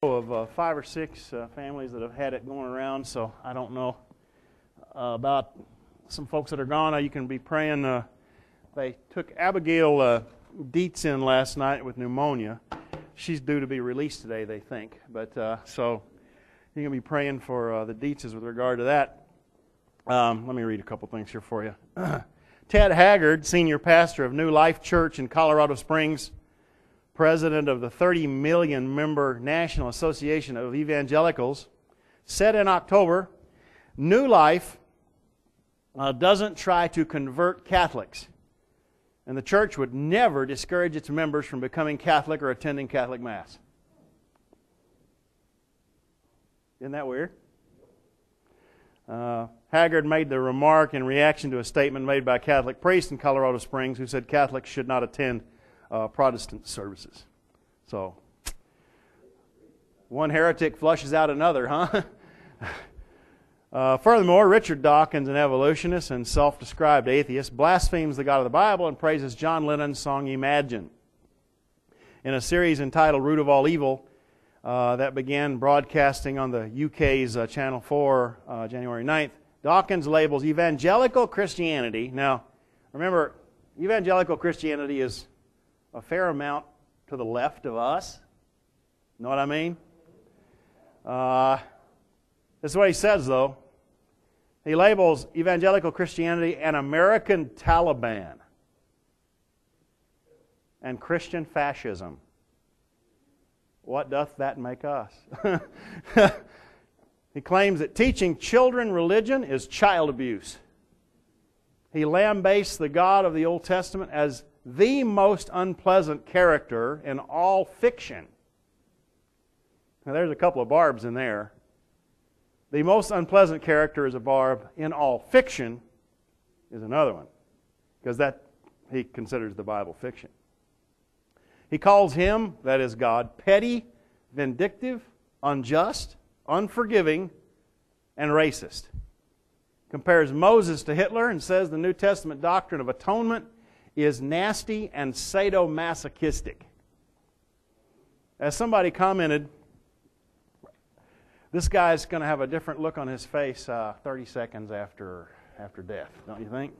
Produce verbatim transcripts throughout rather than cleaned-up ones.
of uh, five or six uh, families that have had it going around, so I don't know uh, about some folks that are gone. Uh, you can be praying. Uh, they took Abigail uh, Dietz in last night with pneumonia. She's due to be released today, they think. But uh, so you can be praying for uh, the Dietzes with regard to that. Um, let me read a couple things here for you. Ted Haggard, senior pastor of New Life Church in Colorado Springs, president of the thirty million member National Association of Evangelicals, said in October, New Life uh, doesn't try to convert Catholics, and the church would never discourage its members from becoming Catholic or attending Catholic Mass. Isn't that weird? Uh, Haggard made the remark in reaction to a statement made by a Catholic priest in Colorado Springs who said Catholics should not attend Uh, Protestant services. So, one heretic flushes out another, huh? uh, furthermore, Richard Dawkins, an evolutionist and self-described atheist, blasphemes the God of the Bible and praises John Lennon's song Imagine. In a series entitled Root of All Evil uh, that began broadcasting on the U K's uh, Channel four uh, January ninth, Dawkins labels evangelical Christianity. Now, remember, evangelical Christianity is a fair amount to the left of us. Know what I mean? Uh, this is what he says, though. He labels evangelical Christianity an American Taliban and Christian fascism. What doth that make us? He claims that teaching children religion is child abuse. He lambastes the God of the Old Testament as the most unpleasant character in all fiction. Now there's a couple of barbs in there. The most unpleasant character is a barb. In all fiction is another one. Because that he considers the Bible fiction. He calls him, that is God, petty, vindictive, unjust, unforgiving, and racist. Compares Moses to Hitler and says the New Testament doctrine of atonement is nasty and sadomasochistic. As somebody commented, this guy's going to have a different look on his face uh, thirty seconds after after death, don't you think?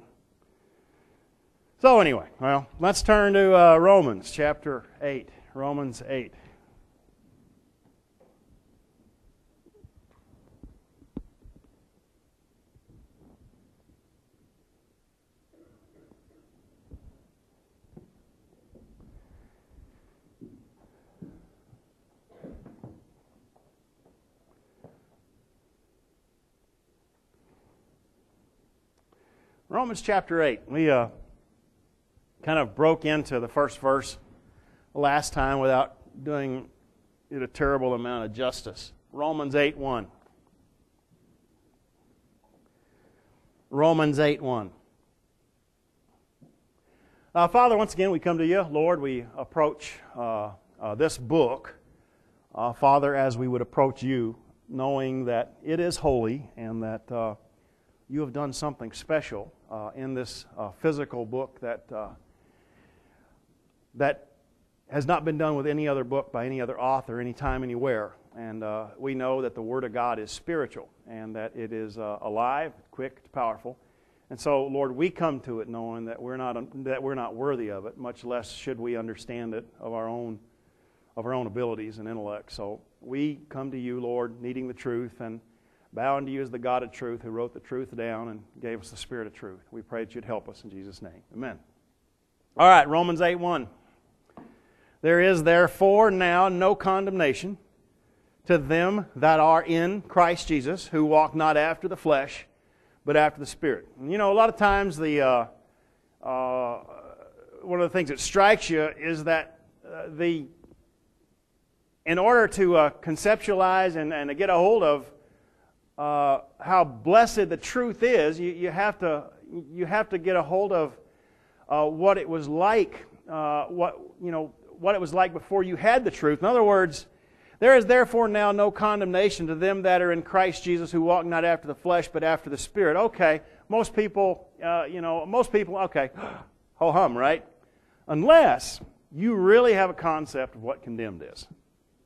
So anyway, well, let's turn to uh, Romans chapter eight. Romans eight. Romans chapter eight. We uh, kind of broke into the first verse last time without doing it a terrible amount of justice. Romans eight one. Romans eight one. Uh, Father, once again we come to you. Lord, we approach uh, uh, this book, uh, Father, as we would approach you, knowing that it is holy and that uh, you have done something special uh, in this uh, physical book that uh, that has not been done with any other book by any other author, anytime, anywhere. And uh, we know that the Word of God is spiritual and that it is uh, alive, quick, powerful. And so, Lord, we come to it knowing that we're not that we're not worthy of it, much less should we understand it of our own of our own abilities and intellect. So we come to you, Lord, needing the truth and bowing to you as the God of truth who wrote the truth down and gave us the Spirit of truth. We pray that you'd help us in Jesus' name. Amen. All right, Romans eight one. There is therefore now no condemnation to them that are in Christ Jesus, who walk not after the flesh, but after the Spirit. And you know, a lot of times the uh, uh, one of the things that strikes you is that uh, the in order to uh, conceptualize and, and to get a hold of Uh, how blessed the truth is, you, you have to you have to get a hold of uh, what it was like, uh, what you know, what it was like before you had the truth. In other words, there is therefore now no condemnation to them that are in Christ Jesus, who walk not after the flesh but after the Spirit. Okay, most people, uh, you know, most people, okay, ho hum, right? Unless you really have a concept of what condemned is.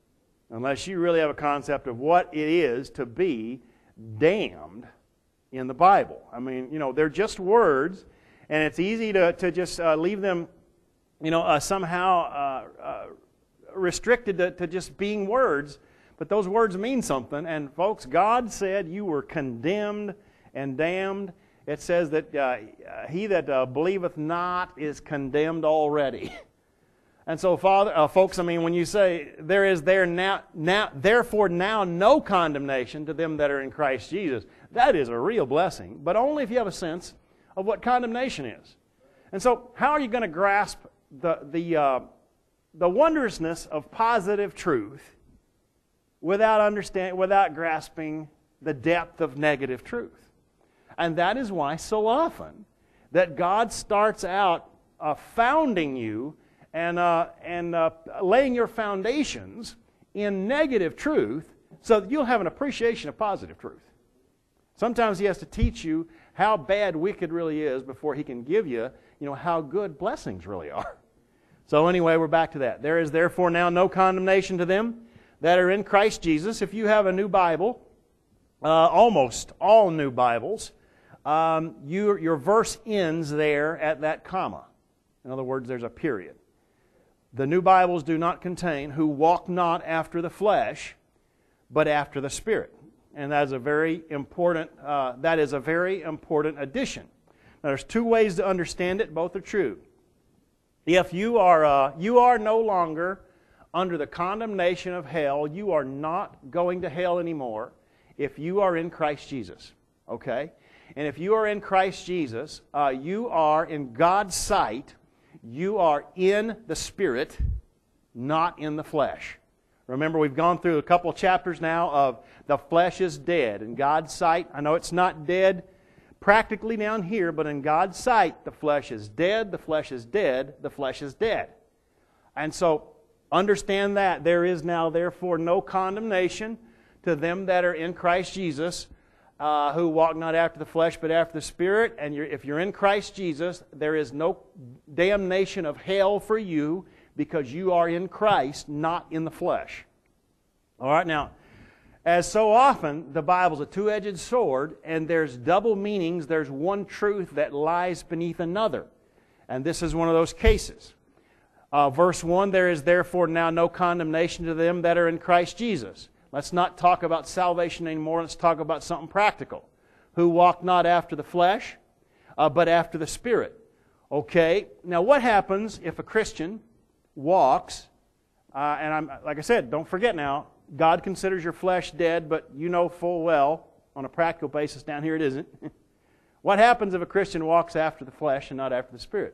unless you really have a concept of what it is to be damned in the Bible. I mean, you know, they're just words, and it's easy to, to just uh, leave them, you know, uh, somehow uh, uh, restricted to, to just being words. But those words mean something. And folks, God said you were condemned and damned. It says that uh, he that uh, believeth not is condemned already. And so, Father, uh, folks, I mean, when you say there is there now, now, therefore now no condemnation to them that are in Christ Jesus, that is a real blessing, but only if you have a sense of what condemnation is. And so, how are you going to grasp the the uh, the wondrousness of positive truth without understand, without grasping the depth of negative truth? And that is why so often that God starts out uh, founding you and, uh, and uh, laying your foundations in negative truth so that you'll have an appreciation of positive truth. Sometimes He has to teach you how bad wicked really is before He can give you, you know, how good blessings really are. So anyway, we're back to that. There is therefore now no condemnation to them that are in Christ Jesus. If you have a new Bible, uh, almost all new Bibles, um, you, your verse ends there at that comma. In other words, there's a period. The new Bibles do not contain who walk not after the flesh, but after the Spirit. And that is a very important, uh, that is a very important addition. Now, there's two ways to understand it. Both are true. If you are, uh, you are no longer under the condemnation of hell, you are not going to hell anymore if you are in Christ Jesus. Okay? And if you are in Christ Jesus, uh, you are in God's sight, you are in the Spirit, not in the flesh. Remember, we've gone through a couple of chapters now of the flesh is dead. In God's sight, I know it's not dead practically down here, but in God's sight, the flesh is dead, the flesh is dead, the flesh is dead. And so, understand that. There is now, therefore, no condemnation to them that are in Christ Jesus, uh, who walk not after the flesh, but after the Spirit. And you're, if you're in Christ Jesus, there is no damnation of hell for you because you are in Christ, not in the flesh. All right, now, as so often, the Bible's a two-edged sword, and there's double meanings. There's one truth that lies beneath another. And this is one of those cases. Uh, verse one, there is therefore now no condemnation to them that are in Christ Jesus. Let's not talk about salvation anymore. Let's talk about something practical. Who walk not after the flesh, uh, but after the Spirit. Okay, now what happens if a Christian walks, uh, and I'm like I said, don't forget now, God considers your flesh dead, but you know full well, on a practical basis down here it isn't. What happens if a Christian walks after the flesh and not after the Spirit?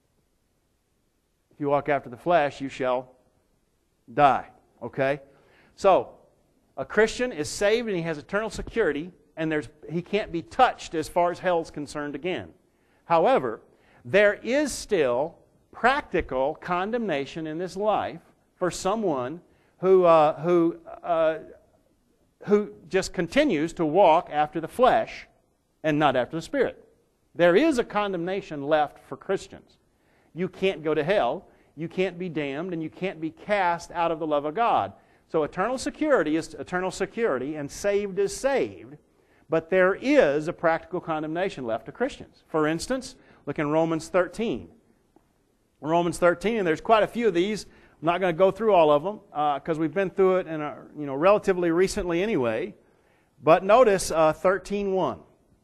If you walk after the flesh, you shall die. Okay? So, a Christian is saved and he has eternal security, and there's he can't be touched as far as hell is concerned again. However, there is still practical condemnation in this life for someone who uh, who uh, who just continues to walk after the flesh and not after the Spirit. There is a condemnation left for Christians. You can't go to hell, you can't be damned, and you can't be cast out of the love of God. So eternal security is eternal security, and saved is saved. But there is a practical condemnation left to Christians. For instance, look in Romans thirteen. Romans thirteen, and there's quite a few of these. I'm not going to go through all of them because uh, we've been through it in a, you know, relatively recently anyway. But notice uh, thirteen one.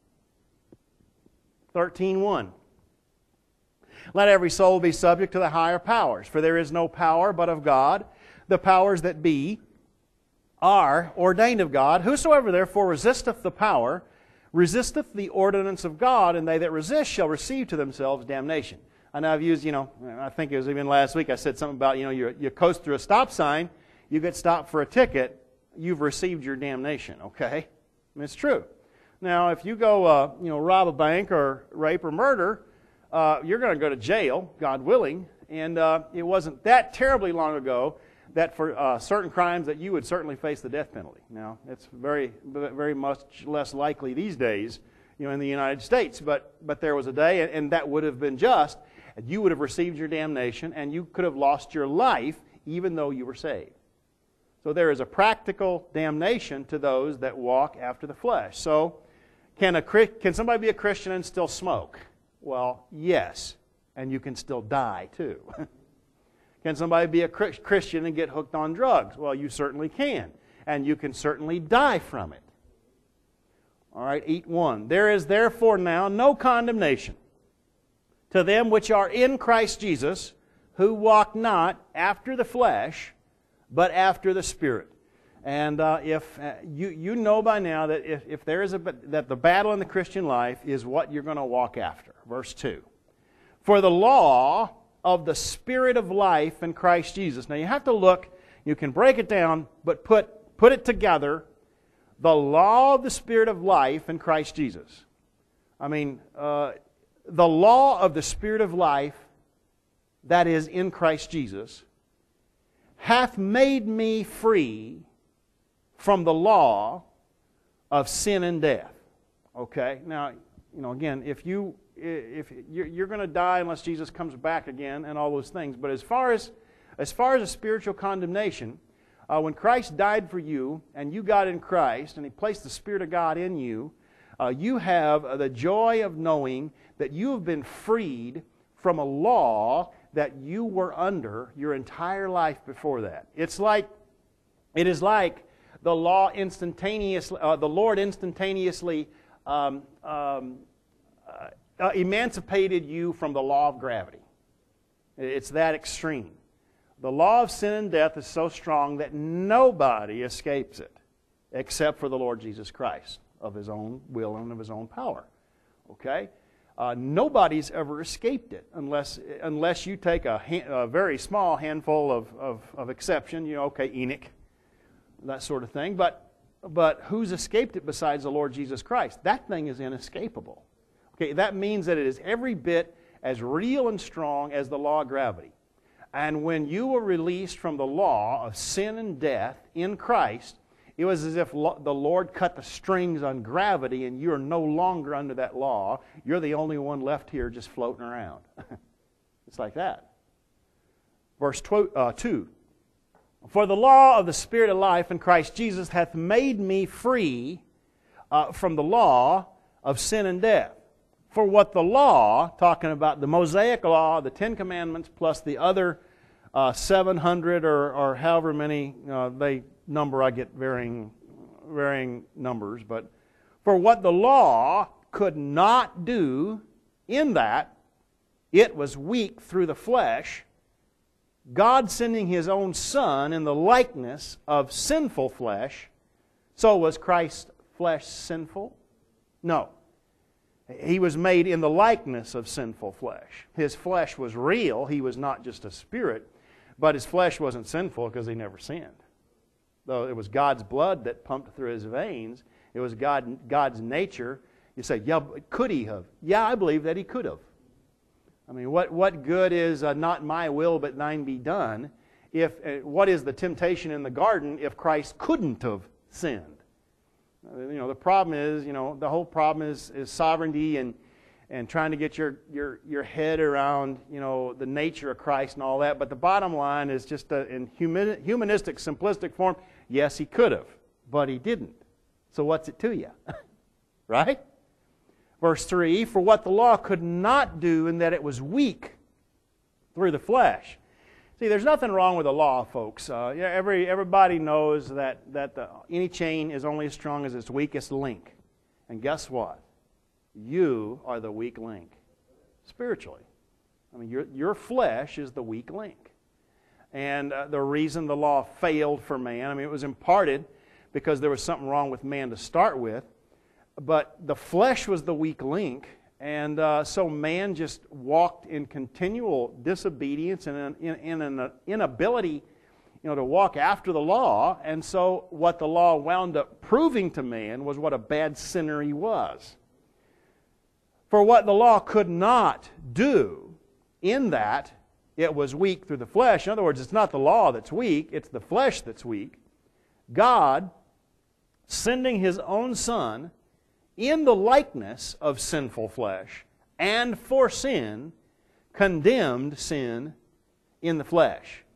thirteen one. Let every soul be subject to the higher powers, for there is no power but of God. The powers that be are ordained of God. Whosoever therefore resisteth the power, resisteth the ordinance of God, and they that resist shall receive to themselves damnation. I know I've used, you know, I think it was even last week I said something about, you know, you, you coast through a stop sign, you get stopped for a ticket, you've received your damnation, okay? I mean, it's true. Now, if you go, uh, you know, rob a bank or rape or murder, uh, you're going to go to jail, God willing, and uh, it wasn't that terribly long ago that for uh, certain crimes that you would certainly face the death penalty. Now, it's very, very much less likely these days, you know, in the United States, but but there was a day, and, and that would have been just, and you would have received your damnation, and you could have lost your life even though you were saved. So there is a practical damnation to those that walk after the flesh. So can a can somebody be a Christian and still smoke? Well, yes. And you can still die too. Can somebody be a Christian and get hooked on drugs? Well, you certainly can. And you can certainly die from it. All right, eight one. There is therefore now no condemnation to them which are in Christ Jesus, who walk not after the flesh, but after the Spirit. And uh, if uh, you you know by now that if, if there is a that the battle in the Christian life is what you're going to walk after. Verse two. For the law of the Spirit of life in Christ Jesus. Now you have to look, you can break it down, but put, put it together. The law of the Spirit of life in Christ Jesus. I mean, uh, the law of the Spirit of life that is in Christ Jesus hath made me free from the law of sin and death. Okay? Now, you know, again, if you if you're, you're going to die unless Jesus comes back again and all those things, but as far as as far as a spiritual condemnation, uh, when Christ died for you and you got in Christ and He placed the Spirit of God in you, uh, you have uh, the joy of knowing that you have been freed from a law that you were under your entire life before that. It's like it is like the law instantaneously, uh, the Lord instantaneously um, um, uh, uh, emancipated you from the law of gravity. It's that extreme. The law of sin and death is so strong that nobody escapes it except for the Lord Jesus Christ of His own will and of His own power. Okay? Uh, nobody's ever escaped it unless unless you take a, ha- a very small handful of, of, of exception. You know, okay, Enoch, that sort of thing. But but who's escaped it besides the Lord Jesus Christ? That thing is inescapable. Okay, that means that it is every bit as real and strong as the law of gravity. And when you were released from the law of sin and death in Christ, it was as if lo- the Lord cut the strings on gravity and you're no longer under that law. You're the only one left here just floating around. It's like that. Verse tw- uh, two. For the law of the Spirit of life in Christ Jesus hath made me free uh, from the law of sin and death. For what the law, talking about the Mosaic law, the Ten Commandments, plus the other uh, seven hundred or, or however many uh, they number, I get varying, varying numbers, but for what the law could not do in that, it was weak through the flesh, God sending His own Son in the likeness of sinful flesh. So was Christ's flesh sinful? No. He was made in the likeness of sinful flesh. His flesh was real. He was not just a spirit. But His flesh wasn't sinful because He never sinned. Though it was God's blood that pumped through His veins. It was God, God's nature. You say, yeah, could He have? Yeah, I believe that He could have. I mean, what, what good is uh, not my will but thine be done? If uh, what is the temptation in the garden if Christ couldn't have sinned? You know, the problem is, you know, the whole problem is, is sovereignty and, and trying to get your, your, your head around, you know, the nature of Christ and all that. But the bottom line is just a, in human, humanistic, simplistic form, yes, He could have, but He didn't. So what's it to you? Right? Verse three, for what the law could not do in that it was weak through the flesh. See, there's nothing wrong with the law, folks. Uh, yeah, every everybody knows that that the, any chain is only as strong as its weakest link. And guess what? You are the weak link, spiritually. I mean, your your flesh is the weak link, and uh, the reason the law failed for man. I mean, it was imparted because there was something wrong with man to start with, but the flesh was the weak link. And uh, so man just walked in continual disobedience and in, in, in an inability, you know, to walk after the law. And so what the law wound up proving to man was what a bad sinner he was. For what the law could not do in that it was weak through the flesh. In other words, it's not the law that's weak, it's the flesh that's weak. God, sending His own Son in the likeness of sinful flesh, and for sin, condemned sin in the flesh.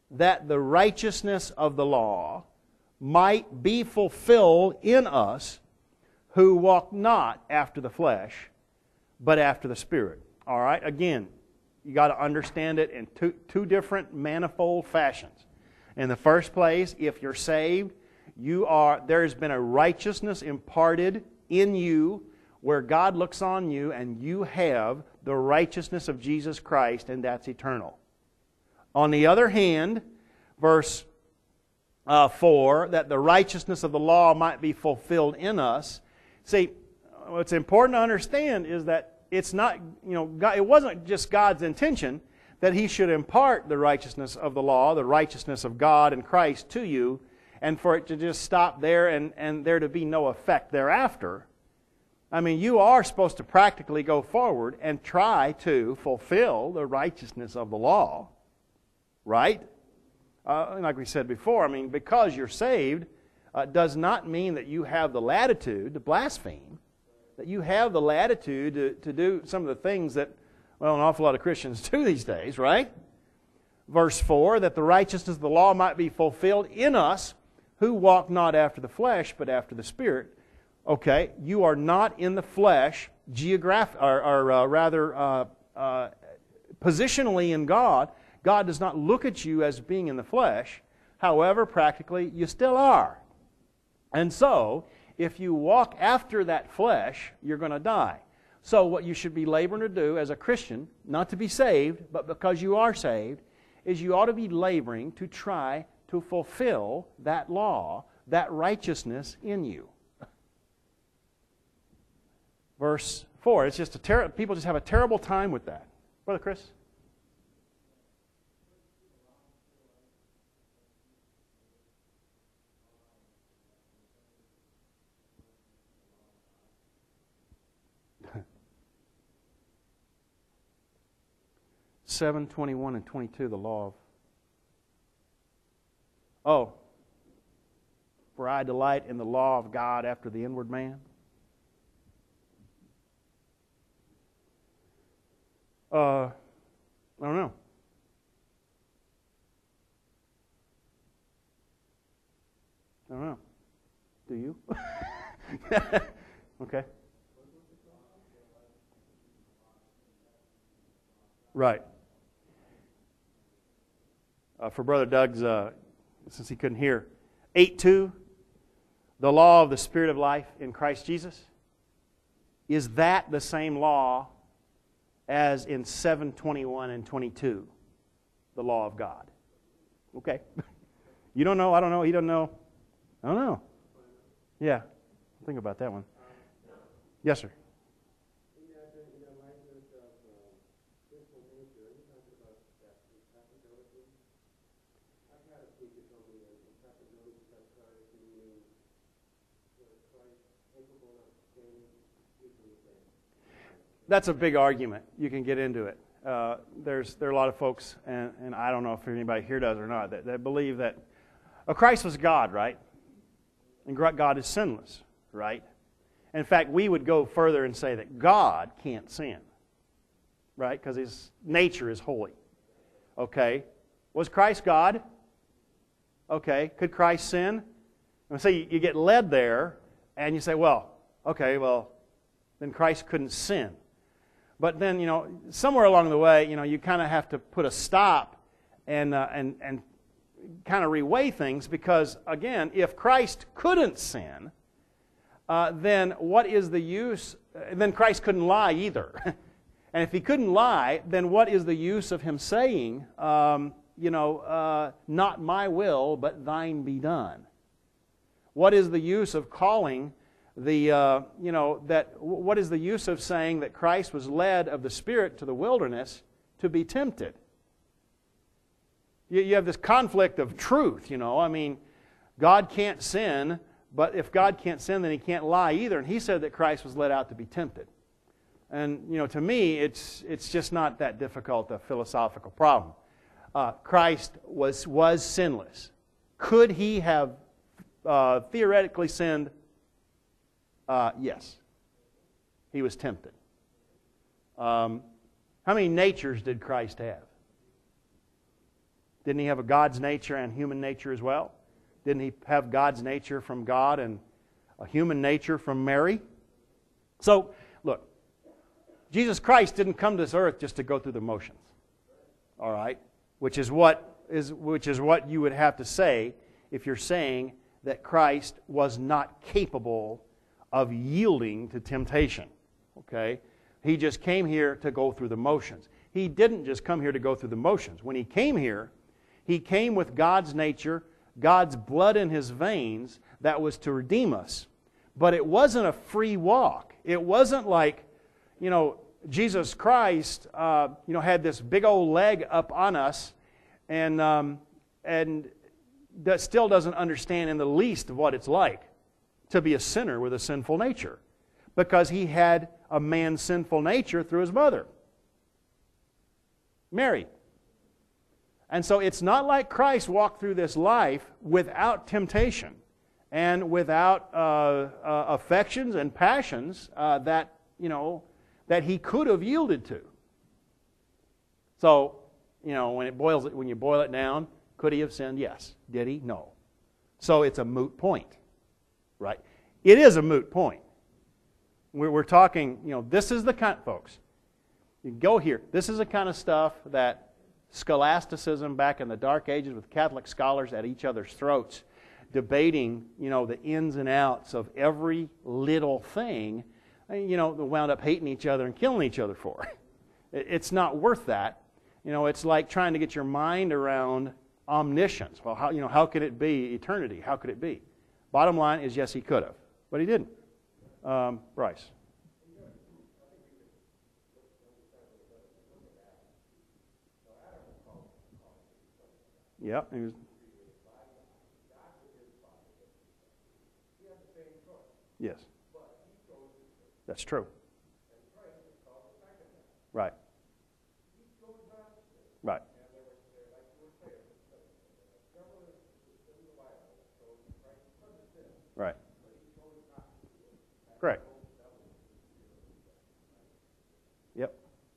that the righteousness of the law might be fulfilled in us who walk not after the flesh, but after the Spirit. All right? Again, you got to understand it in two, two different manifold fashions. In the first place, if you're saved, you are there has been a righteousness imparted in you where God looks on you and you have the righteousness of Jesus Christ, and that's eternal. On the other hand, verse uh, four, that the righteousness of the law might be fulfilled in us. See, what's important to understand is that it's not, you know, God, it wasn't just God's intention that He should impart the righteousness of the law, the righteousness of God and Christ to you, and for it to just stop there and, and there to be no effect thereafter. I mean, you are supposed to practically go forward and try to fulfill the righteousness of the law, right? Uh, like we said before, I mean, because you're saved uh, does not mean that you have the latitude to blaspheme, that you have the latitude to, to do some of the things that, well, an awful lot of Christians do these days, right? Verse four, that the righteousness of the law might be fulfilled in us who walk not after the flesh, but after the Spirit. Okay, you are not in the flesh, geograph- or, or uh, rather uh, uh, positionally in God. God does not look at you as being in the flesh. However, practically, you still are. And so, if you walk after that flesh, you're going to die. So what you should be laboring to do as a Christian, not to be saved, but because you are saved, is you ought to be laboring to try to fulfill that law, that righteousness in you. Verse four, it's just a ter- people just have a terrible time with that. Brother Chris? seven, twenty-one, and twenty-two, the law of... Oh, for I delight in the law of God after the inward man. Uh, I don't know. I don't know. Do you? Okay. Right. Uh, for Brother Doug's, uh, since he couldn't hear, eight two, the law of the Spirit of life in Christ Jesus. Is that the same law as in seven twenty-one and twenty-two, the law of God? Okay. You don't know, I don't know, he doesn't know. I don't know. Yeah. Think about that one. Yes, sir. That's a big argument. You can get into it. Uh, there's there are a lot of folks, and, and I don't know if anybody here does or not, that, that believe that oh, Christ was God, right? And God is sinless, right? In fact, we would go further and say that God can't sin, right? Because His nature is holy. Okay. Was Christ God? Okay. Could Christ sin? And so you, you get led there, and you say, well, okay, well, then Christ couldn't sin. But then, you know, somewhere along the way, you know, you kind of have to put a stop and uh, and and kind of reweigh things, because again, if Christ couldn't sin, uh, then what is the use? Then Christ couldn't lie either. And if He couldn't lie, then what is the use of Him saying, um, you know, uh, not my will, but thine be done? What is the use of calling the, uh, you know, that, what is the use of saying that Christ was led of the Spirit to the wilderness to be tempted? You, you have this conflict of truth, you know. I mean, God can't sin, but if God can't sin, then He can't lie either. And He said that Christ was led out to be tempted. And, you know, to me, it's it's just not that difficult a philosophical problem. Uh, Christ was, was sinless. Could He have uh, theoretically sinned? Uh, yes. He was tempted. Um, how many natures did Christ have? Didn't he have a God's nature and human nature as well? Didn't he have God's nature from God and a human nature from Mary? So, look, Jesus Christ didn't come to this earth just to go through the motions. All right? Which is what is which is what you would have to say if you're saying that Christ was not capable of yielding to temptation. Okay? He just came here to go through the motions. He didn't just come here to go through the motions. When he came here, he came with God's nature, God's blood in his veins that was to redeem us. But it wasn't a free walk. It wasn't like, you know, Jesus Christ, uh, you know, had this big old leg up on us and, um, and that still doesn't understand in the least of what it's like to be a sinner with a sinful nature. Because he had a man's sinful nature through his mother, Mary. And so it's not like Christ walked through this life without temptation and without uh, uh, affections and passions uh, that, you know, that he could have yielded to. So, you know, when it boils it, when you boil it down, could he have sinned? Yes. Did he? No. So it's a moot point, right? It is a moot point. We're, we're talking, you know, this is the kind, folks. You go here. This is the kind of stuff that scholasticism back in the Dark Ages with Catholic scholars at each other's throats, debating, you know, the ins and outs of every little thing, you know, they wound up hating each other and killing each other for. It's not worth that. You know, it's like trying to get your mind around omniscience. Well, how, you know, how could it be eternity? How could it be? Bottom line is, yes, he could have, but he didn't. Um, Bryce. Yeah, he was. Yes. That's true. Right. Right. Right. Correct. Yep.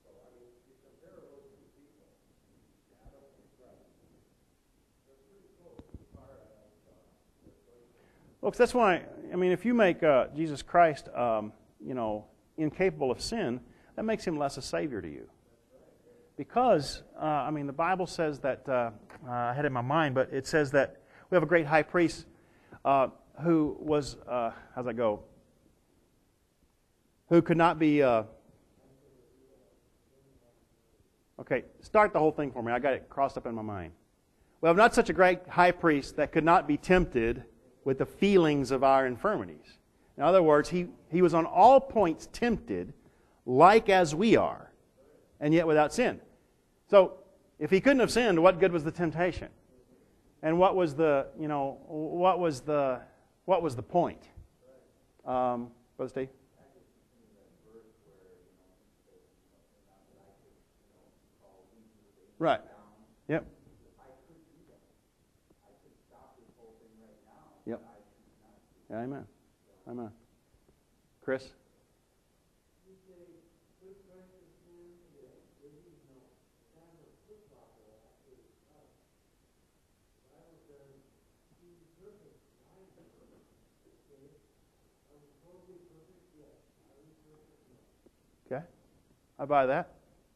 Folks, that's why, I mean, if you make uh, Jesus Christ, um, you know, incapable of sin, that makes him less a Savior to you. Because, uh, I mean, the Bible says that, uh, uh, I had it in my mind, but it says that we have a great high priest uh, who was, uh, how's that go? Who could not be, uh, okay, start the whole thing for me. I got it crossed up in my mind. We have not such a great high priest that could not be tempted with the feelings of our infirmities. In other words, he, he was on all points tempted like as we are, and yet without sin. So, if he couldn't have sinned, what good was the temptation? And what was the, you know, what was the, what was the point? Um, Brother Steve? Right. Yep. Yep. Yeah, amen. Amen. Chris? Okay. I buy that.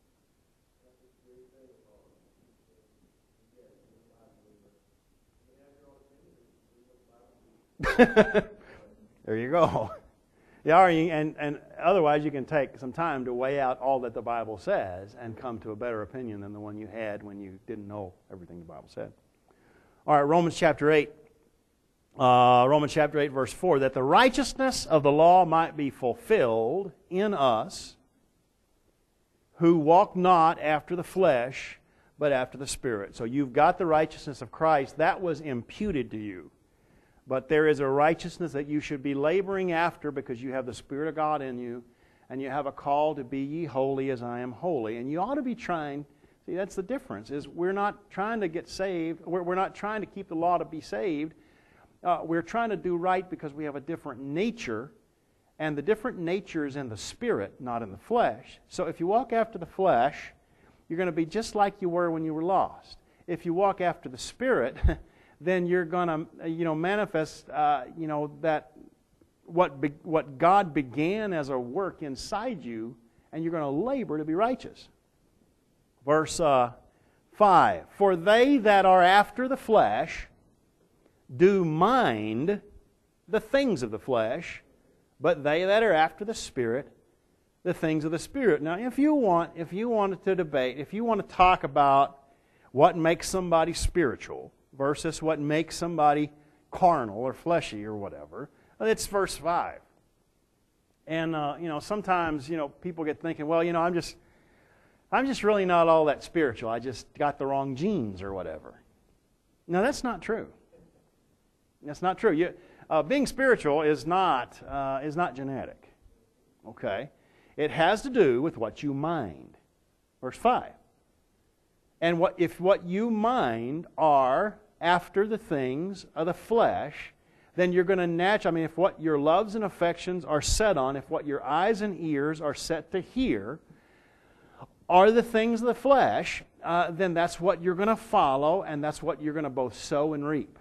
There you go. Yeah, and, and otherwise you can take some time to weigh out all that the Bible says and come to a better opinion than the one you had when you didn't know everything the Bible said. All right, Romans chapter eight. Uh, Romans chapter eight, verse four. That the righteousness of the law might be fulfilled in us who walk not after the flesh, but after the Spirit. So you've got the righteousness of Christ. That was imputed to you. But there is a righteousness that you should be laboring after because you have the Spirit of God in you, and you have a call to be ye holy as I am holy. And you ought to be trying, see, that's the difference, is we're not trying to get saved, we're, we're not trying to keep the law to be saved. Uh, we're trying to do right because we have a different nature, and the different nature is in the Spirit, not in the flesh. So if you walk after the flesh, you're going to be just like you were when you were lost. if you walk after the Spirit, then you're going to, you know, manifest, uh, you know, that what be, what God began as a work inside you, and you're going to labor to be righteous. Verse uh, five, for they that are after the flesh do mind the things of the flesh, but they that are after the Spirit, the things of the Spirit. Now, if you want, if you wanted to debate, if you want to talk about what makes somebody spiritual versus what makes somebody carnal or fleshy or whatever, it's verse five. And uh, you know, sometimes you know people get thinking, well, you know, I'm just, I'm just really not all that spiritual. I just got the wrong genes or whatever. No, that's not true. That's not true. You, uh, being spiritual is not uh, is not genetic. Okay, it has to do with what you mind. Verse five. And what if what you mind are after the things of the flesh, then you're going to naturally, I mean, if what your loves and affections are set on, if what your eyes and ears are set to hear are the things of the flesh, uh, then that's what you're going to follow, and that's what you're going to both sow and reap.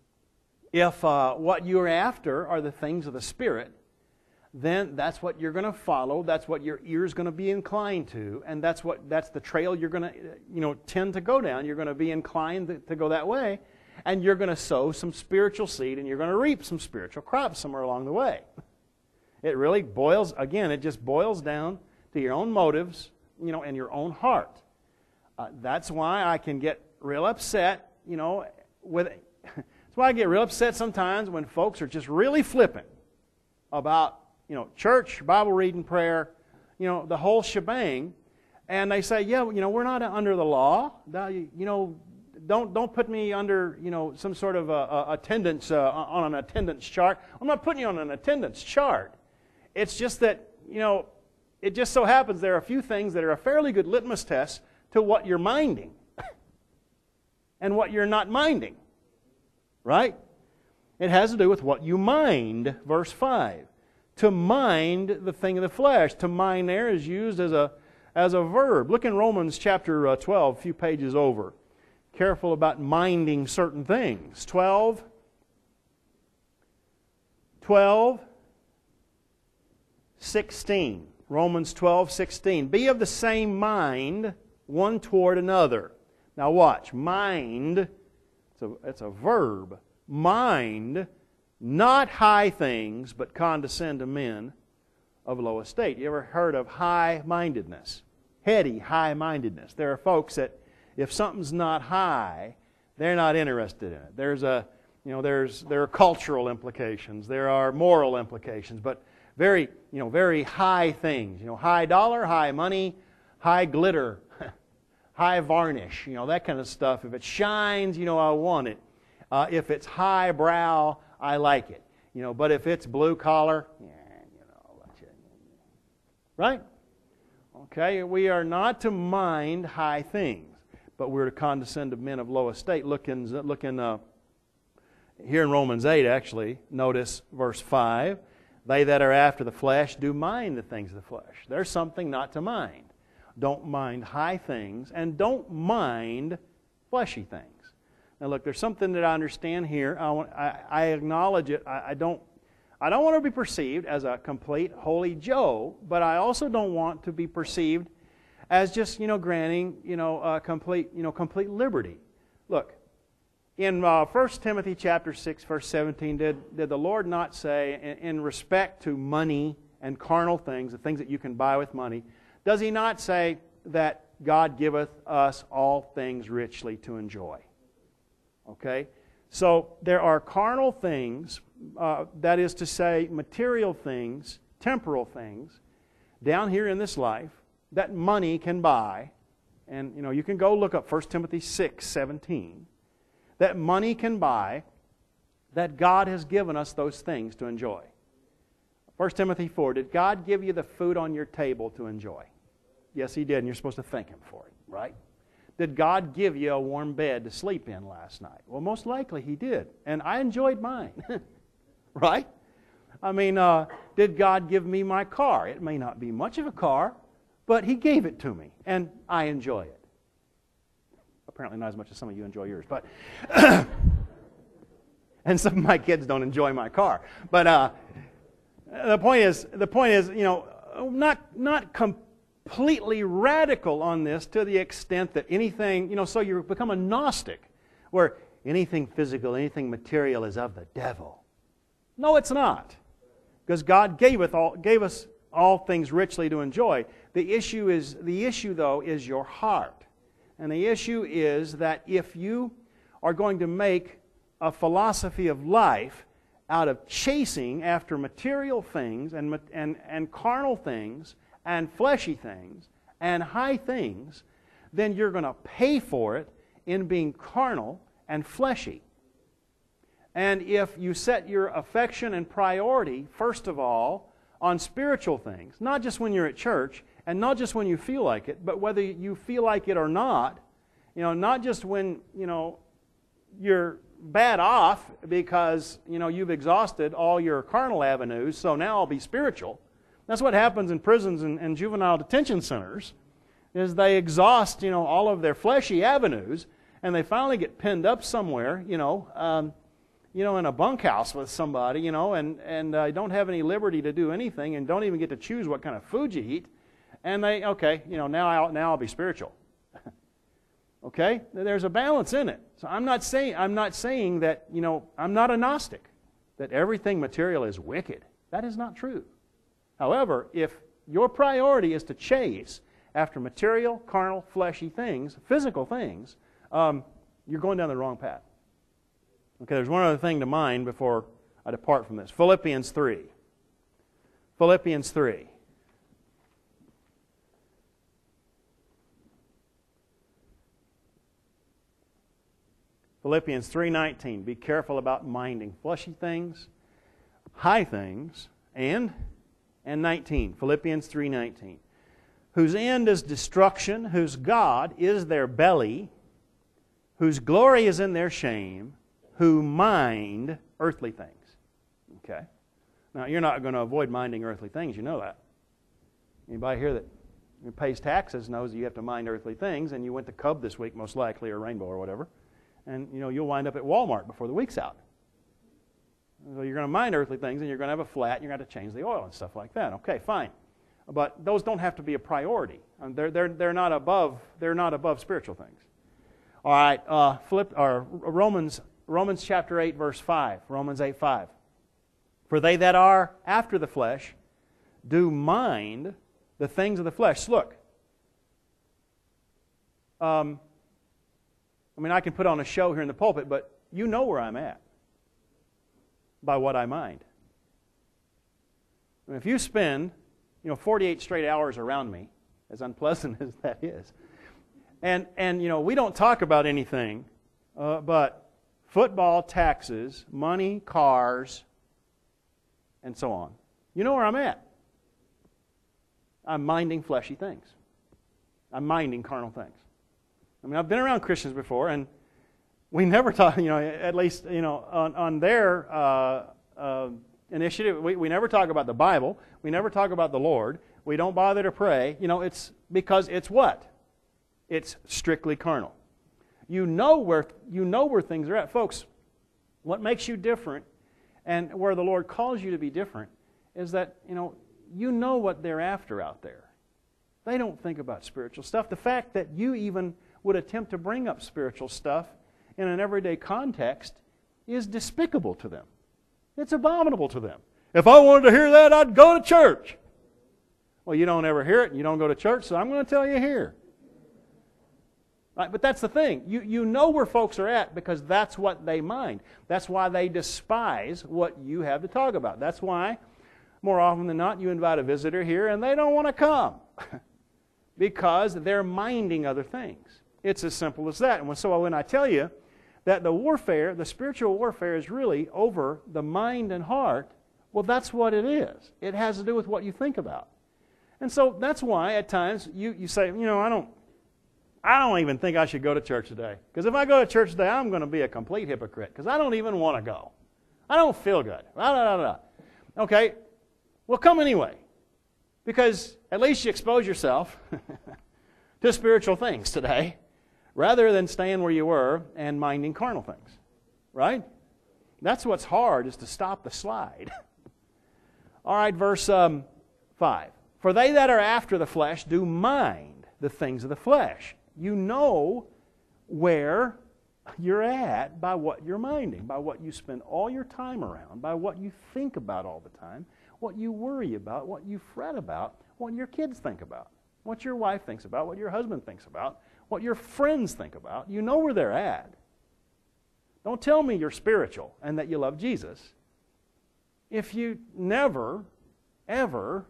If uh, what you're after are the things of the Spirit, then that's what you're going to follow, that's what your ear's going to be inclined to, and that's what that's the trail you're going to, you know, tend to go down. You're going to be inclined to, to go that way, and you're going to sow some spiritual seed, and you're going to reap some spiritual crops somewhere along the way. It really boils, again, it just boils down to your own motives, you know, and your own heart. Uh, that's why I can get real upset, you know, with that's why I get real upset sometimes when folks are just really flippant about, you know, church, Bible reading, prayer, you know, the whole shebang, and they say, yeah, you know, we're not under the law. You know, don't don't put me under, you know, some sort of a, a attendance uh, on an attendance chart. I'm not putting you on an attendance chart. It's just that, you know, it just so happens there are a few things that are a fairly good litmus test to what you're minding and what you're not minding, right? It has to do with what you mind, verse five. To mind the thing of the flesh. To mind there is used as a, as a verb. Look in Romans chapter uh, twelve, a few pages over. Careful about minding certain things. twelve, twelve, sixteen. Romans twelve, sixteen. Be of the same mind one toward another. Now watch. Mind, it's a, it's a verb. Mind not high things, but condescend to men of low estate. You ever heard of high-mindedness? Heady high-mindedness. There are folks that if something's not high, they're not interested in it. There's a, you know, there's there are cultural implications, there are moral implications, but very, you know, very high things. You know, high dollar, high money, high glitter, high varnish. You know, that kind of stuff. If it shines, you know, I want it. Uh, if it's high brow, I like it, you know. But if it's blue collar, yeah, you know, right? Okay, we are not to mind high things, but we're to condescend to men of low estate. Look in, look in uh, here in Romans eight, actually. Notice verse five. They that are after the flesh do mind the things of the flesh. There's something not to mind. Don't mind high things, and don't mind fleshy things. Now look, there's something that I understand here. I, want, I, I acknowledge it. I, I don't I don't want to be perceived as a complete holy Joe, but I also don't want to be perceived as just, you know, granting, you know, uh, complete, you know, complete liberty. Look, in uh, First Timothy chapter six, verse seventeen, did, did the Lord not say, in, in respect to money and carnal things, the things that you can buy with money, does He not say that God giveth us all things richly to enjoy? Okay? So there are carnal things, uh, that is to say material things, temporal things, down here in this life that money can buy. And, you know, you can go look up First Timothy six, seventeen. That money can buy, that God has given us those things to enjoy. First Timothy four, did God give you the food on your table to enjoy? Yes, He did, and you're supposed to thank Him for it, right? Did God give you a warm bed to sleep in last night? Well, most likely He did, and I enjoyed mine, right? I mean, uh, did God give me my car? It may not be much of a car, but He gave it to me, and I enjoy it. Apparently not as much as some of you enjoy yours. But and some of my kids don't enjoy my car. But uh, the point is, the point is, you know, not not completely radical on this to the extent that anything, you know, so you become a Gnostic, where anything physical, anything material is of the devil. No, it's not. Because God gave us all, gave us all things richly to enjoy. The issue is, the issue though, is your heart. And the issue is that if you are going to make a philosophy of life out of chasing after material things and, and, and carnal things and fleshy things and high things, then you're going to pay for it in being carnal and fleshy. And if you set your affection and priority, first of all, on spiritual things, not just when you're at church, and not just when you feel like it, but whether you feel like it or not, you know, not just when, you know, you're bad off because, you know, you've exhausted all your carnal avenues, so now I'll be spiritual. That's what happens in prisons and, and juvenile detention centers, is they exhaust, you know, all of their fleshy avenues, and they finally get pinned up somewhere, you know, um, you know, in a bunkhouse with somebody, you know, and, and uh, don't have any liberty to do anything and don't even get to choose what kind of food you eat. And they, okay, you know, now I'll, now I'll be spiritual. Okay? There's a balance in it. So I'm not saying, I'm not saying that, you know, I'm not a Gnostic, that everything material is wicked. That is not true. However, if your priority is to chase after material, carnal, fleshy things, physical things, um, you're going down the wrong path. Okay, there's one other thing to mind before I depart from this. Philippians three. Philippians three. Philippians three nineteen. Be careful about minding fleshy things, high things, and and nineteen. Philippians three nineteen. Whose end is destruction, whose God is their belly, whose glory is in their shame, who mind earthly things. Okay? Now, you're not going to avoid minding earthly things. You know that. Anybody here that pays taxes knows that you have to mind earthly things, and you went to Cub this week, most likely, or Rainbow or whatever, and, you know, you'll wind up at Walmart before the week's out. So you're going to mind earthly things, and you're going to have a flat, and you're going to have to change the oil and stuff like that. Okay, fine. But those don't have to be a priority. They're, they're, they're, not, above, they're not above spiritual things. All right, uh, Philipp, or Romans Romans chapter eight, verse five. Romans eight, five. For they that are after the flesh do mind the things of the flesh. Look. Um, I mean, I can put on a show here in the pulpit, but you know where I'm at by what I mind. I mean, if you spend, you know, forty-eight straight hours around me, as unpleasant as that is, and, and you know, we don't talk about anything uh, but football, taxes, money, cars, and so on. You know where I'm at. I'm minding fleshy things. I'm minding carnal things. I mean, I've been around Christians before, and we never talk, you know, at least, you know, on, on their uh, uh, initiative, we, we never talk about the Bible. We never talk about the Lord. We don't bother to pray. You know, it's because it's what? It's strictly carnal. You know where you know where things are at. Folks, what makes you different and where the Lord calls you to be different is that, you know, you know what they're after out there. They don't think about spiritual stuff. The fact that you even would attempt to bring up spiritual stuff in an everyday context is despicable to them. It's abominable to them. If I wanted to hear that, I'd go to church. Well, you don't ever hear it and you don't go to church, so I'm going to tell you here. Right? But that's the thing. You, you know where folks are at because that's what they mind. That's why they despise what you have to talk about. That's why, more often than not, you invite a visitor here and they don't want to come because they're minding other things. It's as simple as that. And so when I tell you that the warfare, the spiritual warfare is really over the mind and heart, well, that's what it is. It has to do with what you think about. And so that's why at times you, you say, you know, I don't, I don't even think I should go to church today. Because if I go to church today, I'm going to be a complete hypocrite. Because I don't even want to go. I don't feel good. Blah, blah, blah, blah. Okay, well, come anyway. Because at least you expose yourself to spiritual things today. rather than staying where you were and minding carnal things. Right? That's what's hard, is to stop the slide. All right, verse um, five. For they that are after the flesh do mind the things of the flesh. You know where you're at by what you're minding, by what you spend all your time around, by what you think about all the time, what you worry about, what you fret about, what your kids think about, what your wife thinks about, what your husband thinks about, what your friends think about. You know where they're at. Don't tell me you're spiritual and that you love Jesus if you never, ever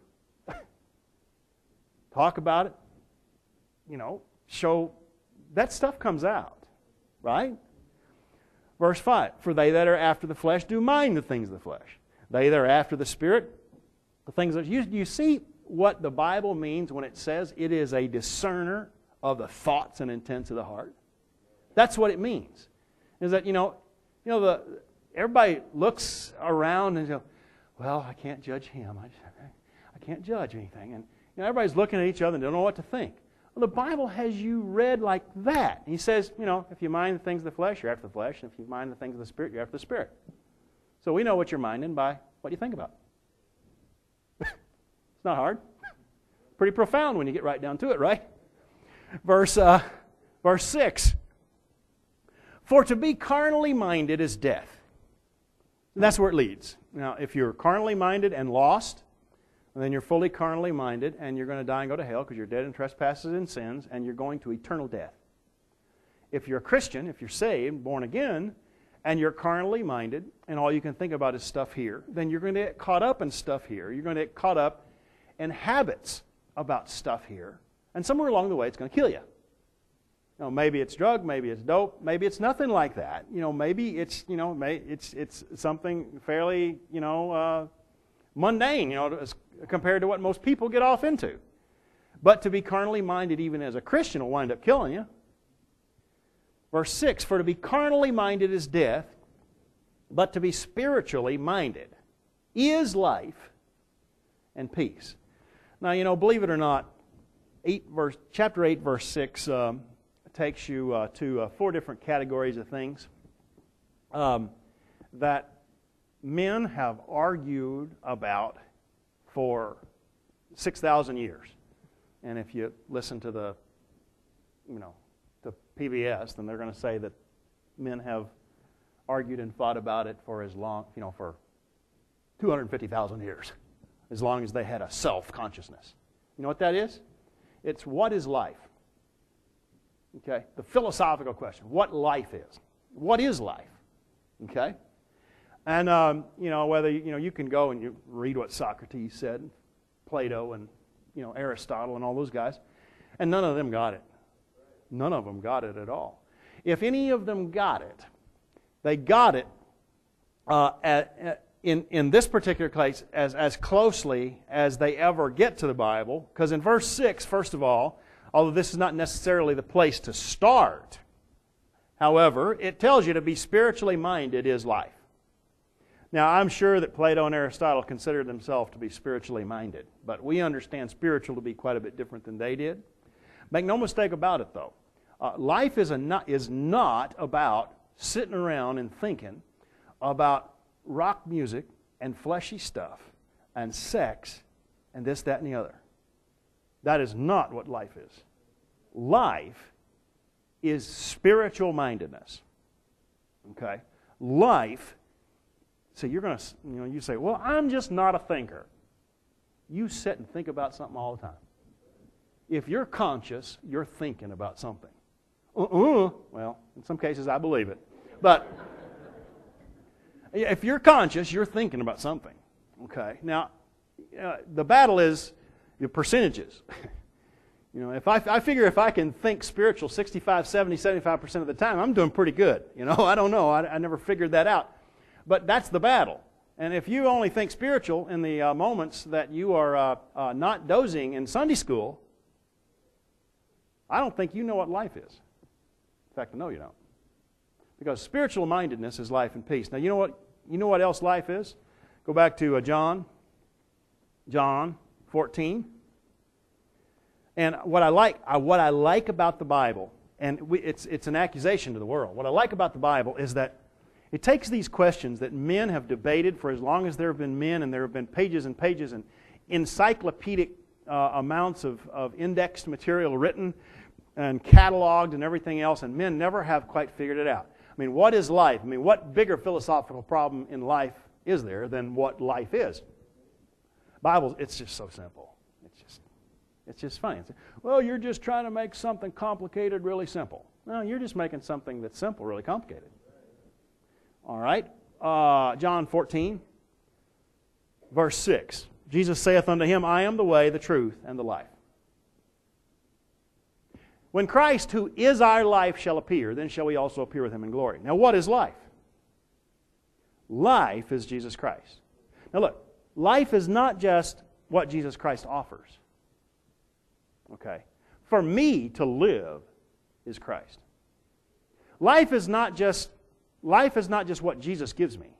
talk about it, you know, show, that stuff comes out. Right? Verse five, for they that are after the flesh do mind the things of the flesh. They that are after the Spirit, the things that you, you see what the Bible means when it says it is a discerner of the thoughts and intents of the heart. That's what it means. Is that, you know, you know the everybody looks around and goes, well, I can't judge him. I, I can't judge anything. And you know, everybody's looking at each other and don't know what to think. Well, the Bible has you read like that. He says, you know, if you mind the things of the flesh, you're after the flesh. And if you mind the things of the Spirit, you're after the Spirit. So we know what you're minding by what you think about. It's not hard. Pretty profound when you get right down to it, right? Verse, uh, verse six. For to be carnally minded is death. And that's where it leads. Now, if you're carnally minded and lost, and then you're fully carnally minded, and you're going to die and go to hell because you're dead in trespasses and sins, and you're going to eternal death. If you're a Christian, if you're saved, born again, and you're carnally minded, and all you can think about is stuff here, then you're going to get caught up in stuff here. You're going to get caught up in habits about stuff here, and somewhere along the way it's going to kill you. You know, maybe it's drug, maybe it's dope, maybe it's nothing like that. You know, maybe it's you know, may, it's it's something fairly you know uh, mundane. You know. Compared to what most people get off into. But to be carnally minded even as a Christian will wind up killing you. Verse six, for to be carnally minded is death, but to be spiritually minded is life and peace. Now, you know, believe it or not, eight verse, chapter eight, verse six um, takes you uh, to uh, four different categories of things um, that men have argued about for six thousand years. And if you listen to the, you know, the P B S, then they're going to say that men have argued and fought about it for as long, you know, for two hundred fifty thousand years, as long as they had a self-consciousness. You know what that is? It's what is life? Okay? The philosophical question, what life is. What is life? Okay? And, um, you know, whether, you know, you can go and you read what Socrates said, Plato and, you know, Aristotle and all those guys, and none of them got it. None of them got it at all. If any of them got it, they got it uh, at, at, in, in this particular case as, as closely as they ever get to the Bible, because in verse six, first of all, although this is not necessarily the place to start, however, it tells you to be spiritually minded is life. Now, I'm sure that Plato and Aristotle considered themselves to be spiritually minded, but we understand spiritual to be quite a bit different than they did. Make no mistake about it, though. Uh, life is, a not, is not about sitting around and thinking about rock music and fleshy stuff and sex and this, that, and the other. That is not what life is. Life is spiritual mindedness. Okay? Life. So you're going to, you know, you say, well, I'm just not a thinker. You sit and think about something all the time. If you're conscious, you're thinking about something. Uh-uh. Well, in some cases I believe it. But if you're conscious, you're thinking about something. Okay? Now, uh, the battle is the percentages. You know, if I, I figure if I can think spiritual sixty-five, seventy, seventy-five percent of the time, I'm doing pretty good. You know, I don't know. I, I never figured that out. But that's the battle. And if you only think spiritual in the uh, moments that you are uh, uh, not dozing in Sunday school, I don't think you know what life is. In fact, I know you don't. Because spiritual mindedness is life and peace. Now, you know what, you know what else life is? Go back to uh, John, John fourteen. And what I like, uh, what I like about the Bible, and we, it's, it's an accusation to the world. What I like about the Bible is that it takes these questions that men have debated for as long as there have been men, and there have been pages and pages and encyclopedic uh, amounts of, of indexed material written and cataloged and everything else, and men never have quite figured it out. I mean, what is life? I mean, what bigger philosophical problem in life is there than what life is? Bible, it's just so simple. It's just, it's just funny. It's, well, you're just trying to make something complicated really simple. No, you're just making something that's simple really complicated. All right, uh, John fourteen, verse six. Jesus saith unto him, I am the way, the truth, and the life. When Christ, who is our life, shall appear, then shall we also appear with him in glory. Now, what is life? Life is Jesus Christ. Now look, life is not just what Jesus Christ offers. Okay? For me to live is Christ. Life is not just Life is not just what Jesus gives me.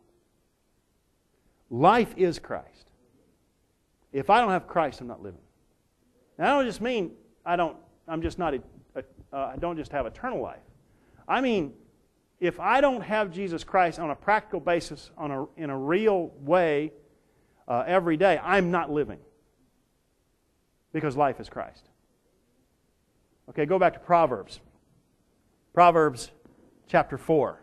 Life is Christ. If I don't have Christ, I'm not living. Now, I don't just mean I don't. I'm just not. A, a, uh, I don't just have eternal life. I mean, if I don't have Jesus Christ on a practical basis, on a in a real way, uh, every day, I'm not living. Because life is Christ. Okay, go back to Proverbs. Proverbs chapter four.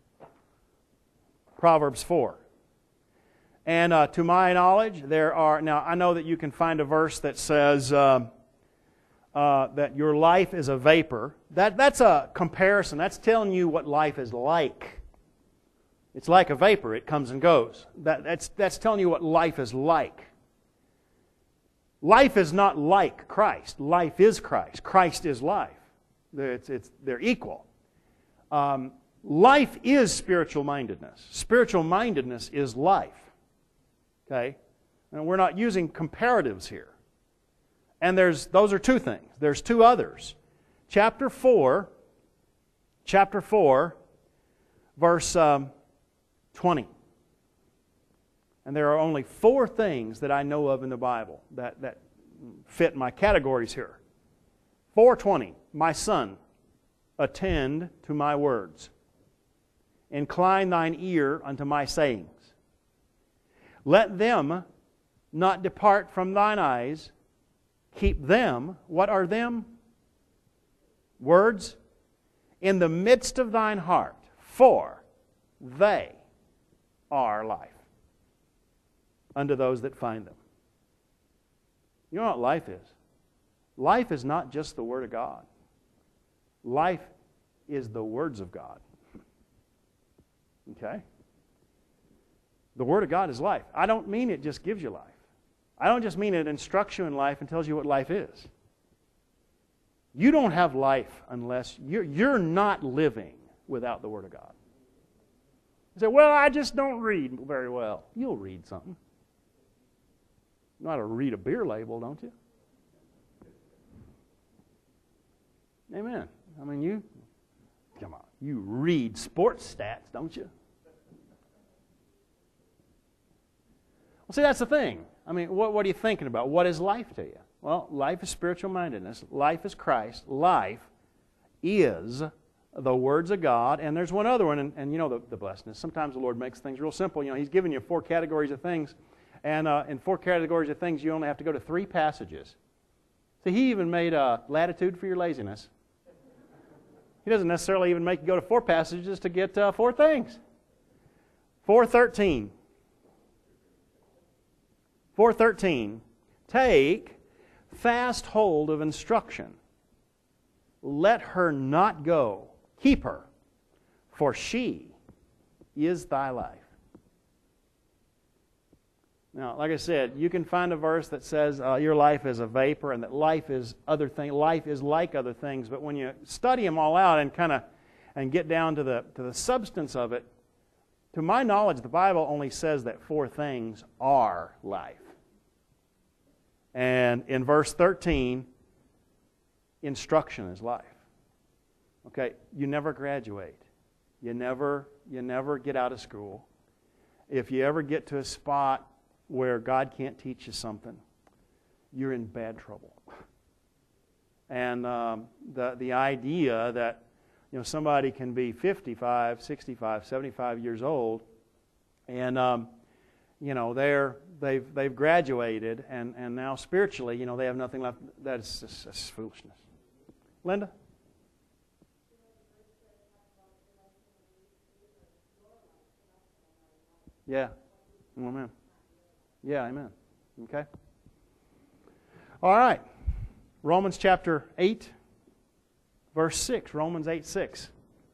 Proverbs four. And uh, to my knowledge, there are... Now, I know that you can find a verse that says uh, uh, that your life is a vapor. That, that's a comparison. That's telling you what life is like. It's like a vapor. It comes and goes. That, that's, that's telling you what life is like. Life is not like Christ. Life is Christ. Christ is life. It's, it's, they're equal. Um, Life is spiritual mindedness. Spiritual mindedness is life. Okay? And we're not using comparatives here. And there's those are two things. There's two others. Chapter four, chapter four, verse um, twenty. And there are only four things that I know of in the Bible that, that fit my categories here. four twenty, my son, attend to my words. Incline thine ear unto my sayings. Let them not depart from thine eyes. Keep them, what are them? Words. In the midst of thine heart, for they are life unto those that find them. You know what life is? Life is not just the Word of God. Life is the words of God. Okay? The Word of God is life. I don't mean it just gives you life. I don't just mean it instructs you in life and tells you what life is. You don't have life unless you're, you're not living without the Word of God. You say, well, I just don't read very well. You'll read something. You know how to read a beer label, don't you? Amen. I mean, you, come on, you read sports stats, don't you? Well, see, that's the thing. I mean, what, what are you thinking about? What is life to you? Well, life is spiritual mindedness. Life is Christ. Life is the words of God. And there's one other one, and, and you know the, the blessedness. Sometimes the Lord makes things real simple. You know, He's given you four categories of things. And uh, in four categories of things, you only have to go to three passages. See, He even made a latitude for your laziness. He doesn't necessarily even make you go to four passages to get uh, four things. four thirteen. four thirteen. Take fast hold of instruction. Let her not go. Keep her, for she is thy life. Now, like I said, you can find a verse that says uh, your life is a vapor and that life is other thing. Life is like other things. But when you study them all out and kind of and get down to the to the substance of it, to my knowledge, the Bible only says that four things are life. And in verse thirteen, instruction is life. Okay, you never graduate. You never you never get out of school. If you ever get to a spot where God can't teach you something, you're in bad trouble. And um, the, the idea that, you know, somebody can be fifty-five, sixty-five, seventy-five years old, and um, you know, they're they've they've graduated, and, and now spiritually, you know, they have nothing left. That's just, that's foolishness. Linda? Yeah. Amen. Yeah, amen. Okay. All right. Romans chapter eight, verse six. Romans eight, six.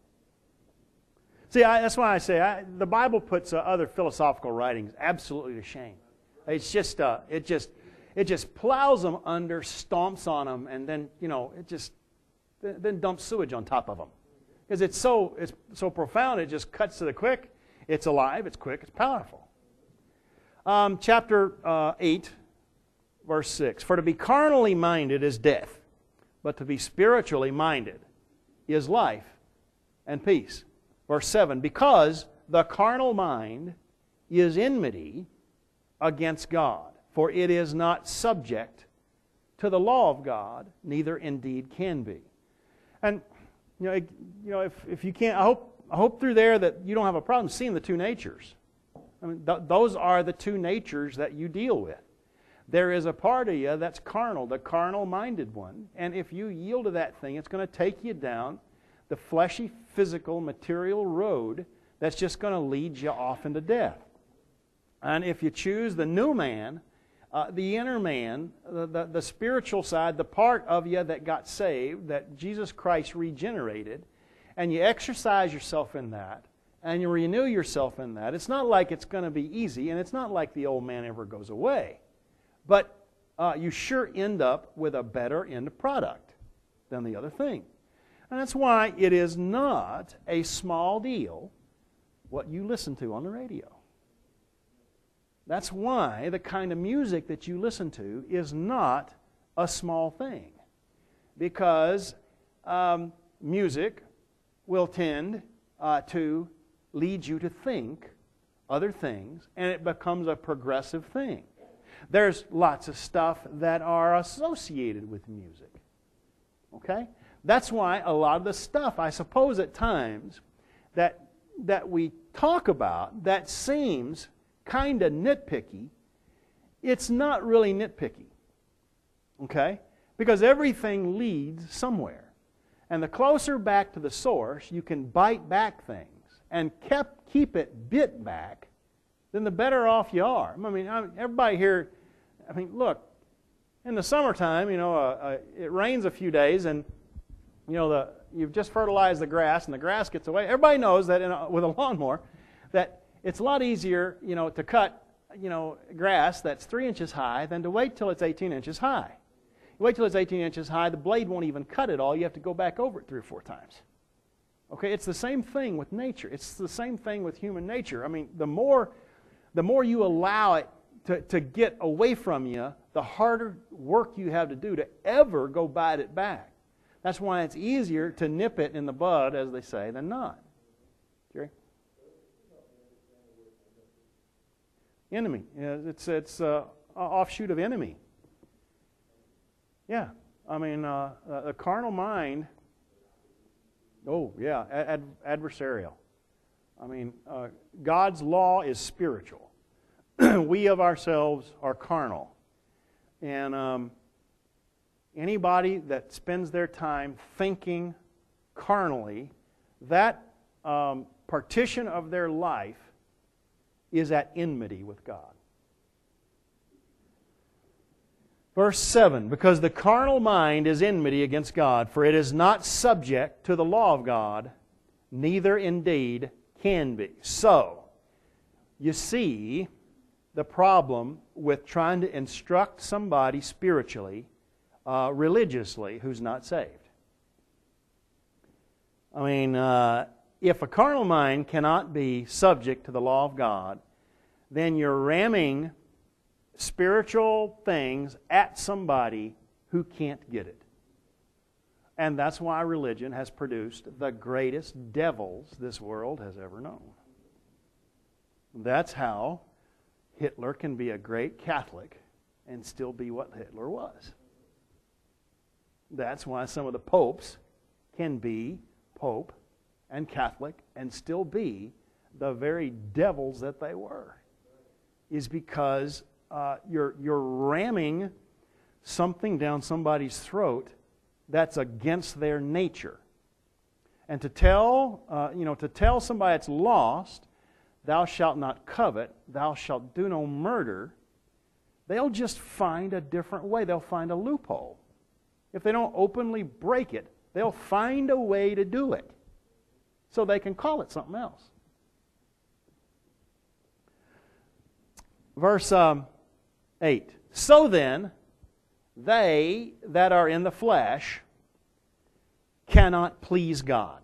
See, I, that's why I say I, the Bible puts uh, other philosophical writings absolutely to shame. It's just, uh, it just, it just plows them under, stomps on them, and then, you know, it just, then dumps sewage on top of them. Because it's so, it's so profound, it just cuts to the quick. It's alive, it's quick, it's powerful. Um, chapter uh, eight, verse six. For to be carnally minded is death, but to be spiritually minded is life and peace. Verse seven. Because the carnal mind is enmity against God, for it is not subject to the law of God, neither indeed can be. And you know, it, you know, if if you can't, I hope. I hope through there that you don't have a problem seeing the two natures. I mean, th- those are the two natures that you deal with. There is a part of you that's carnal, the carnal-minded one. And if you yield to that thing, it's going to take you down the fleshy, physical, material road that's just going to lead you off into death. And if you choose the new man, uh, the inner man, the, the, the spiritual side, the part of you that got saved, that Jesus Christ regenerated, and you exercise yourself in that, and you renew yourself in that, it's not like it's going to be easy, and it's not like the old man ever goes away. But uh, you sure end up with a better end product than the other thing. And that's why it is not a small deal what you listen to on the radio. That's why the kind of music that you listen to is not a small thing. Because um, music will tend uh, to lead you to think other things, and it becomes a progressive thing. There's lots of stuff that are associated with music. Okay? That's why a lot of the stuff, I suppose at times, that, that we talk about that seems kind of nitpicky, it's not really nitpicky. Okay? Because everything leads somewhere. And the closer back to the source you can bite back things and kept, keep it bit back, then the better off you are. I mean, everybody here, I mean, look, in the summertime, you know, uh, uh, it rains a few days and, you know, the you've just fertilized the grass and the grass gets away. Everybody knows that in a, with a lawnmower that it's a lot easier, you know, to cut, you know, grass that's three inches high than to wait till it's eighteen inches high. You wait till it's eighteen inches high, the blade won't even cut it all. You have to go back over it three or four times. Okay, it's the same thing with nature. It's the same thing with human nature. I mean, the more, the more you allow it to, to get away from you, the harder work you have to do to ever go bite it back. That's why it's easier to nip it in the bud, as they say, than not. Jerry? Enemy. Yeah, it's it's uh, offshoot of enemy. Yeah, I mean, uh, a carnal mind, oh, yeah, ad- adversarial. I mean, uh, God's law is spiritual. We of ourselves are carnal. And um, anybody that spends their time thinking carnally, that um, partition of their life is at enmity with God. Verse seven, because the carnal mind is enmity against God, for it is not subject to the law of God, neither indeed can be. So, you see the problem with trying to instruct somebody spiritually, uh, religiously, who's not saved. I mean, uh, if a carnal mind cannot be subject to the law of God, then you're ramming spiritual things at somebody who can't get it. And that's why religion has produced the greatest devils this world has ever known. That's how Hitler can be a great Catholic and still be what Hitler was. That's why some of the popes can be Pope and Catholic and still be the very devils that they were. Is because uh, you're, you're ramming something down somebody's throat that's against their nature. And to tell, uh, you know, to tell somebody that's lost, thou shalt not covet, thou shalt do no murder, they'll just find a different way. They'll find a loophole. If they don't openly break it, they'll find a way to do it so they can call it something else. Verse um, eight. So then, they that are in the flesh cannot please God.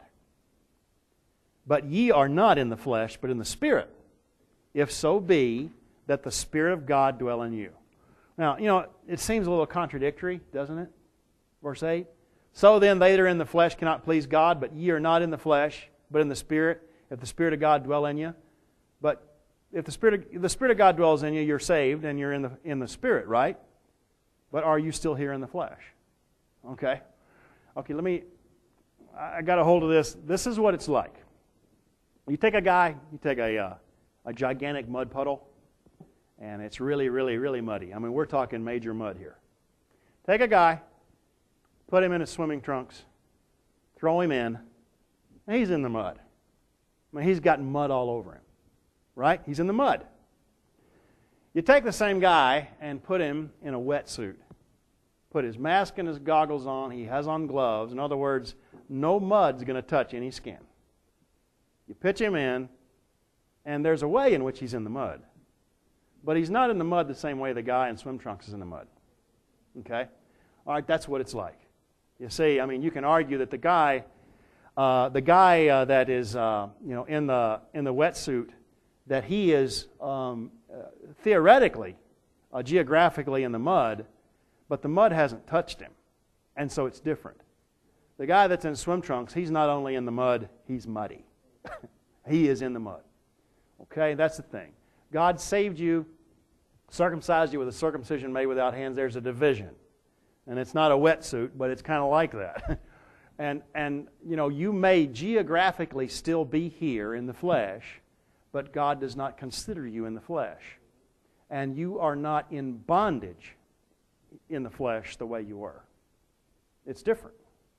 But ye are not in the flesh, but in the Spirit, if so be that the Spirit of God dwell in you. Now, you know, it seems a little contradictory, doesn't it? Verse eight. So then, they that are in the flesh cannot please God, but ye are not in the flesh, but in the Spirit, if the Spirit of God dwell in you. But if the Spirit of, if the Spirit of God dwells in you, you're saved, and you're in the, in the Spirit, right? But are you still here in the flesh? Okay. Okay, let me, I got a hold of this. This is what it's like. You take a guy, you take a, uh, a gigantic mud puddle, and it's really, really, really muddy. I mean, we're talking major mud here. Take a guy, put him in his swimming trunks, throw him in, and he's in the mud. I mean, he's got mud all over him, right? He's in the mud. You take the same guy and put him in a wetsuit. Put his mask and his goggles on. He has on gloves. In other words, no mud's going to touch any skin. You pitch him in, and there's a way in which he's in the mud. But he's not in the mud the same way the guy in swim trunks is in the mud. Okay? All right, that's what it's like. You see, I mean, you can argue that the guy, uh, the guy uh, that is, uh, you know, in the in the wetsuit, that he is um, uh, theoretically, uh, geographically in the mud, but the mud hasn't touched him, and so it's different. The guy that's in swim trunks, he's not only in the mud, he's muddy. He is in the mud. Okay, that's the thing. God saved you, circumcised you with a circumcision made without hands. There's a division. And it's not a wetsuit, but it's kind of like that. and, and, you know, you may geographically still be here in the flesh, but God does not consider you in the flesh. And you are not in bondage in the flesh the way you were. It's different.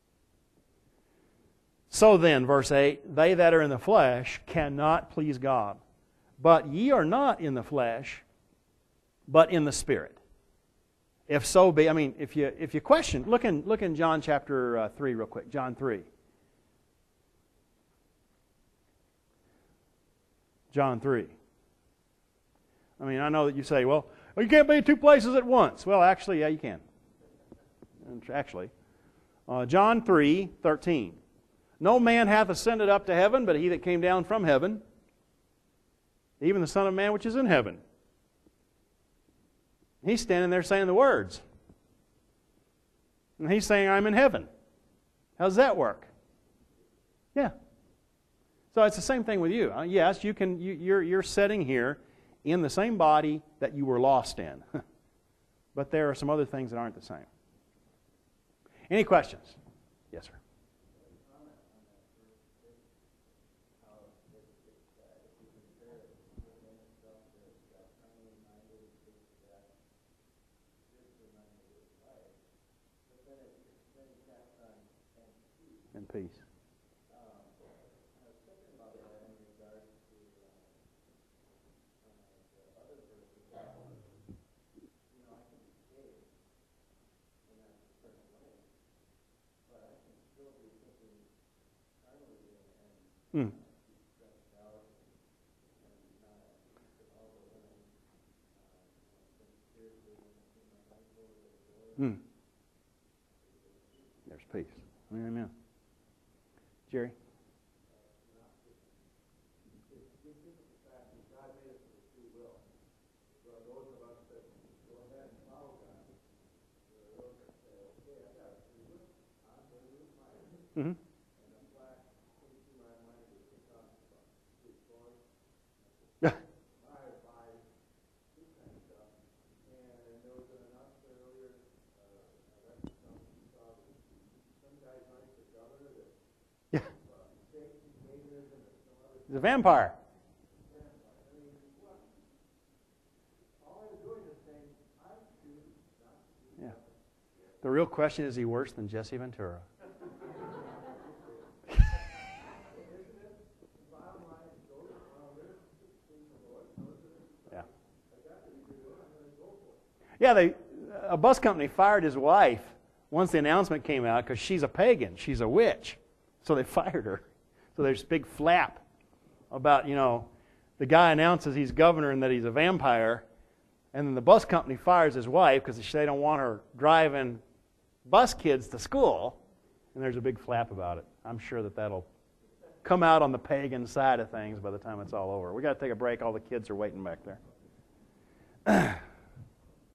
So then, verse eight, they that are in the flesh cannot please God. But ye are not in the flesh, but in the Spirit. If so be, I mean, if you if you question, look in look in John chapter uh, three real quick. John three. John three. I mean, I know that you say, well, well, you can't be in two places at once. Well, actually, yeah, you can. Actually, uh, John three thirteen. No man hath ascended up to heaven, but he that came down from heaven, even the Son of Man which is in heaven. He's standing there saying the words. And he's saying, I'm in heaven. How does that work? Yeah. So it's the same thing with you. Uh, yes, you can, you, you're, you're sitting here in the same body that you were lost in. But there are some other things that aren't the same. Any questions? Yes, sir. And peace. Mm. Mm. There's peace. Amen. Jerry? Mm-hmm. He's a vampire. Yeah. The real question, is he worse than Jesse Ventura? Yeah. Yeah, they, a bus company fired his wife once the announcement came out because she's a pagan. She's a witch. So they fired her. So there's a big flap about, you know, the guy announces he's governor and that he's a vampire, and then the bus company fires his wife because they don't want her driving bus kids to school, and there's a big flap about it. I'm sure that that'll come out on the pagan side of things by the time it's all over. We got to take a break. All the kids are waiting back there.